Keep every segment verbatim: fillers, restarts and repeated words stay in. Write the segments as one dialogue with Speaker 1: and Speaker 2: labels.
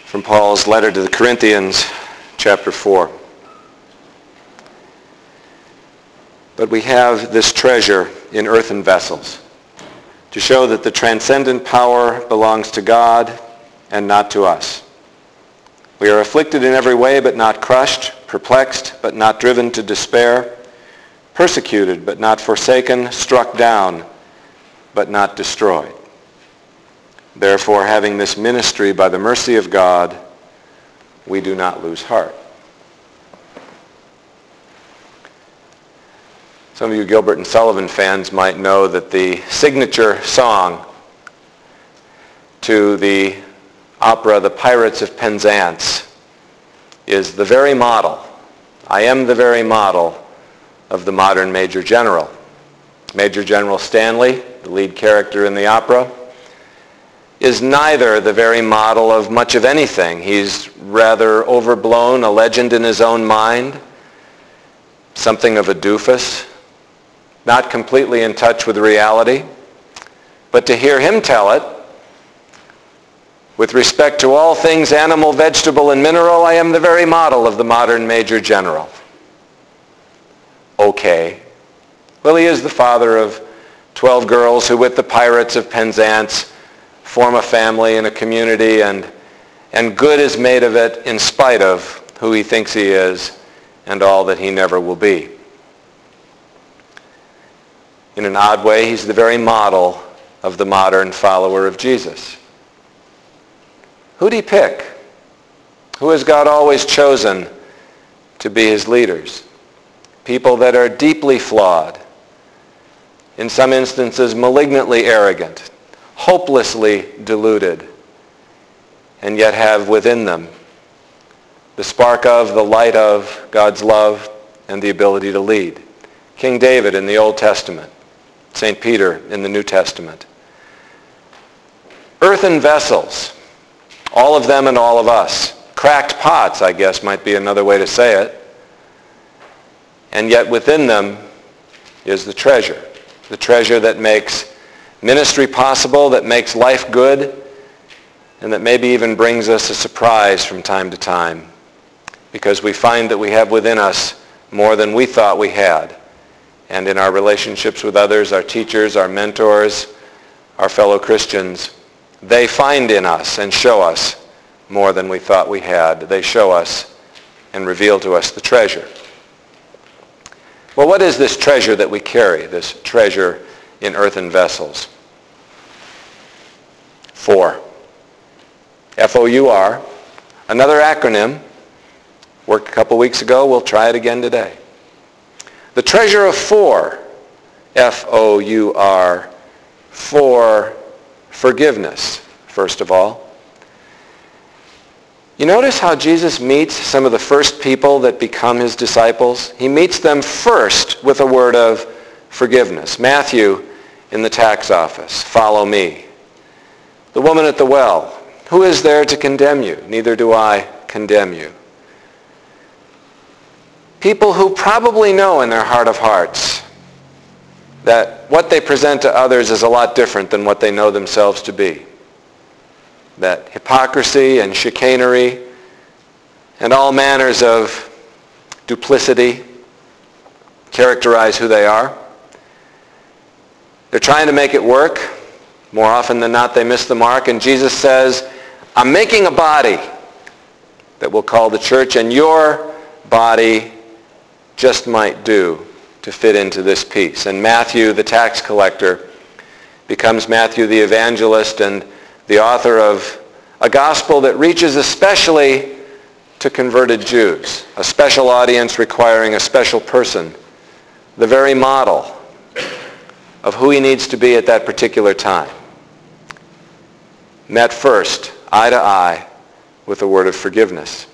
Speaker 1: From Paul's letter to the Corinthians, chapter four. But we have this treasure in earthen vessels to show that the transcendent power belongs to God and not to us. We are afflicted in every way but not crushed, perplexed but not driven to despair, persecuted but not forsaken, struck down but not destroyed. Therefore, having this ministry by the mercy of God, we do not lose heart. Some of you Gilbert and Sullivan fans might know that the signature song to the opera The Pirates of Penzance is the very model, I am the very model of the modern Major General. Major General Stanley, the lead character in the opera, is neither the very model of much of anything. He's rather overblown, a legend in his own mind, something of a doofus, not completely in touch with reality. But to hear him tell it, with respect to all things animal, vegetable, and mineral, I am the very model of the modern Major General. Okay. Well, he is the father of twelve girls who, with the Pirates of Penzance, form a family and a community, and, and good is made of it in spite of who he thinks he is and all that he never will be. In an odd way, he's the very model of the modern follower of Jesus. Who'd he pick? Who has God always chosen to be his leaders? People that are deeply flawed, in some instances malignantly arrogant, hopelessly deluded, and yet have within them the spark of, the light of God's love and the ability to lead. King David in the Old Testament, Saint Peter in the New Testament. Earthen vessels, all of them and all of us. Cracked pots, I guess, might be another way to say it. And yet within them is the treasure, the treasure that makes ministry possible, that makes life good, and that maybe even brings us a surprise from time to time, because we find that we have within us more than we thought we had. And in our relationships with others, our teachers, our mentors, our fellow Christians, they find in us and show us more than we thought we had. They show us and reveal to us the treasure. Well, what is this treasure that we carry, this treasure in earthen vessels? Four. F O U R. Another acronym. Worked a couple weeks ago. We'll try it again today. The treasure of four. F O U R. For forgiveness, first of all. You notice how Jesus meets some of the first people that become his disciples? He meets them first with a word of forgiveness. Matthew in the tax office, follow me. The woman at the well, who is there to condemn you? Neither do I condemn you. People who probably know in their heart of hearts that what they present to others is a lot different than what they know themselves to be. That hypocrisy and chicanery and all manners of duplicity characterize who they are. They're trying to make it work. More often than not, they miss the mark. And Jesus says, I'm making a body that we'll call the church, and your body just might do to fit into this piece. And Matthew, the tax collector, becomes Matthew the evangelist and the author of a gospel that reaches especially to converted Jews, a special audience requiring a special person, the very model of who he needs to be at that particular time. Met first, eye to eye, with a word of forgiveness.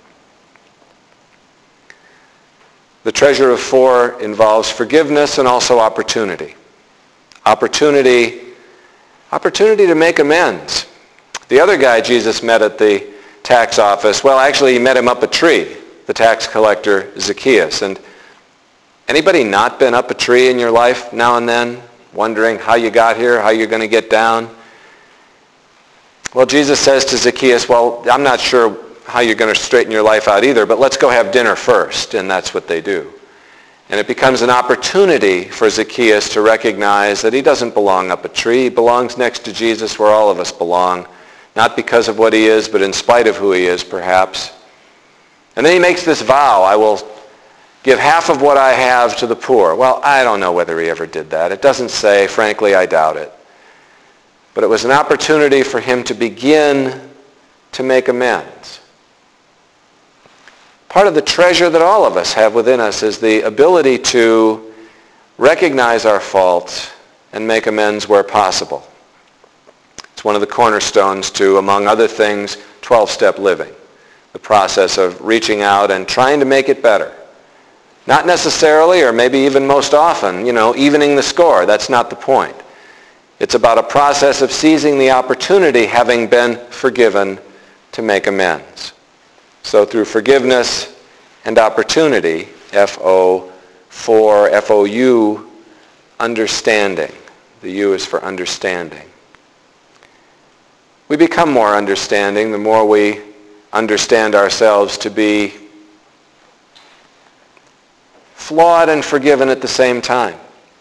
Speaker 1: The treasure of four involves forgiveness and also opportunity. Opportunity, opportunity to make amends. The other guy Jesus met at the tax office, well, actually he met him up a tree, the tax collector Zacchaeus. And anybody not been up a tree in your life now and then, wondering how you got here, how you're going to get down? Well, Jesus says to Zacchaeus, well, I'm not sure how you're going to straighten your life out either, but let's go have dinner first. And that's what they do. And it becomes an opportunity for Zacchaeus to recognize that he doesn't belong up a tree. He belongs next to Jesus where all of us belong, not because of what he is, but in spite of who he is, perhaps. And then he makes this vow, I will give half of what I have to the poor. Well, I don't know whether he ever did that. It doesn't say. Frankly, I doubt it. But it was an opportunity for him to begin to make amends. Part of the treasure that all of us have within us is the ability to recognize our faults and make amends where possible. It's one of the cornerstones to, among other things, twelve-step living, the process of reaching out and trying to make it better. Not necessarily, or maybe even most often, you know, evening the score. That's not the point. It's about a process of seizing the opportunity, having been forgiven, to make amends. So through forgiveness and opportunity, F O for F O U, understanding. The U is for understanding. We become more understanding the more we understand ourselves to be flawed and forgiven at the same time.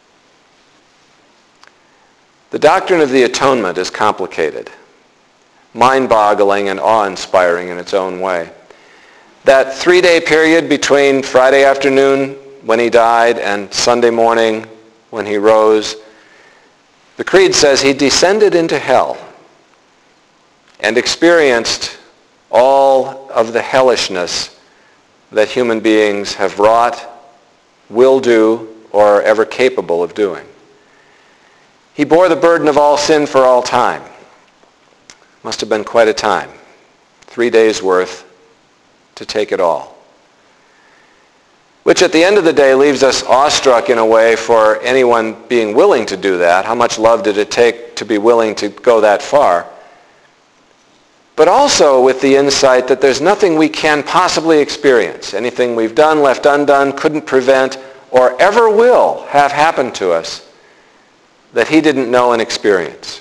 Speaker 1: The doctrine of the atonement is complicated, mind-boggling and awe-inspiring in its own way. That three-day period between Friday afternoon when he died and Sunday morning when he rose, the Creed says he descended into hell and experienced all of the hellishness that human beings have wrought, will do, or are ever capable of doing. He bore the burden of all sin for all time. Must have been quite a time. Three days worth to take it all. Which at the end of the day leaves us awestruck in a way for anyone being willing to do that. How much love did it take to be willing to go that far? But also with the insight that there's nothing we can possibly experience. Anything we've done, left undone, couldn't prevent, or ever will have happen to us that he didn't know and experience.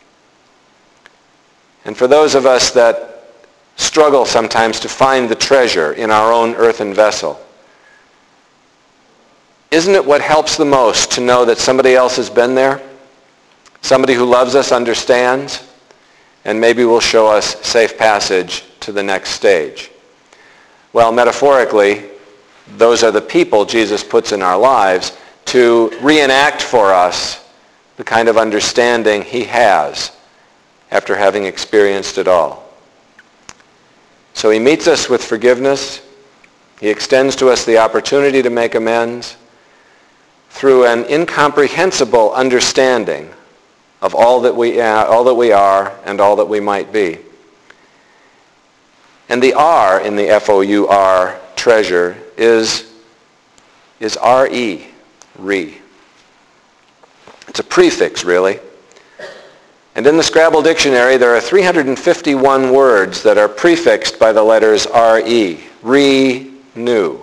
Speaker 1: And for those of us that struggle sometimes to find the treasure in our own earthen vessel, isn't it what helps the most to know that somebody else has been there? Somebody who loves us, understands, and maybe will show us safe passage to the next stage. Well, metaphorically, those are the people Jesus puts in our lives to reenact for us the kind of understanding he has after having experienced it all. So he meets us with forgiveness. He extends to us the opportunity to make amends through an incomprehensible understanding of all that we are, all that we are and all that we might be. And the R in the F O U R, treasure, is, is R E, re. It's a prefix, really. And in the Scrabble dictionary, there are three hundred fifty-one words that are prefixed by the letters R E. Renew,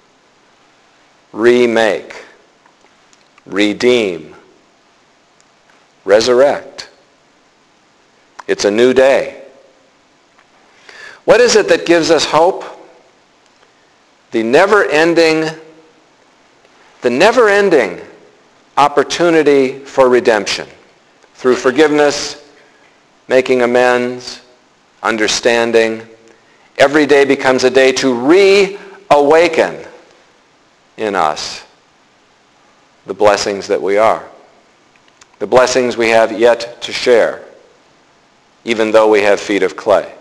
Speaker 1: remake, redeem, resurrect. It's a new day. What is it that gives us hope? The never-ending, the never-ending opportunity for redemption through forgiveness, making amends, understanding. Every day becomes a day to reawaken in us the blessings that we are, the blessings we have yet to share, even though we have feet of clay.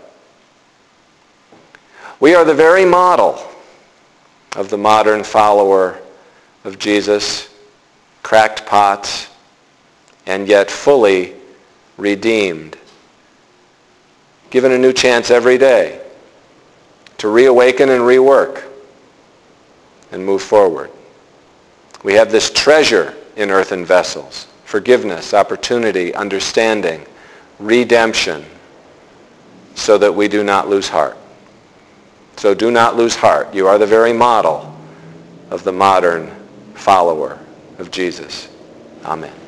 Speaker 1: We are the very model of the modern follower of Jesus, cracked pots, and yet fully redeemed, given a new chance every day to reawaken and rework and move forward. We have this treasure in earthen vessels: forgiveness, opportunity, understanding, redemption, so that we do not lose heart. So do not lose heart. You are the very model of the modern follower of Jesus. Amen.